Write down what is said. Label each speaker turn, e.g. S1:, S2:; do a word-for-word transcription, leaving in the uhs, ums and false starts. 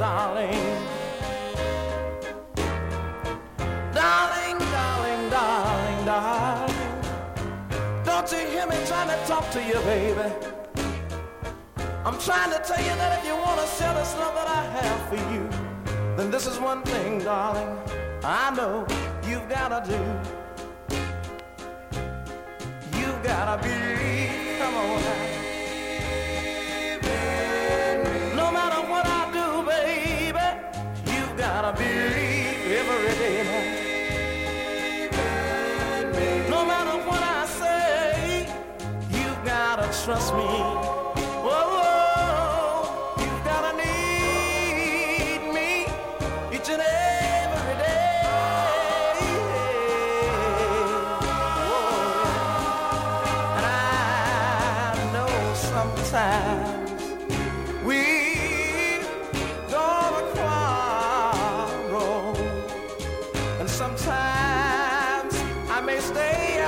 S1: darling. Darling, darling, darling, darling. Don't you hear me trying to talk to you, baby? I'm trying to tell you that if you want to sell this love that I have for you, then this is one thing, darling, I know you've gotta do. You've gotta believe, come on now. No matter what I do, baby, you've gotta believe every day now. No matter what I say, you've gotta trust me. Whoa. Sometimes we gonna quarrel, and sometimes I may stay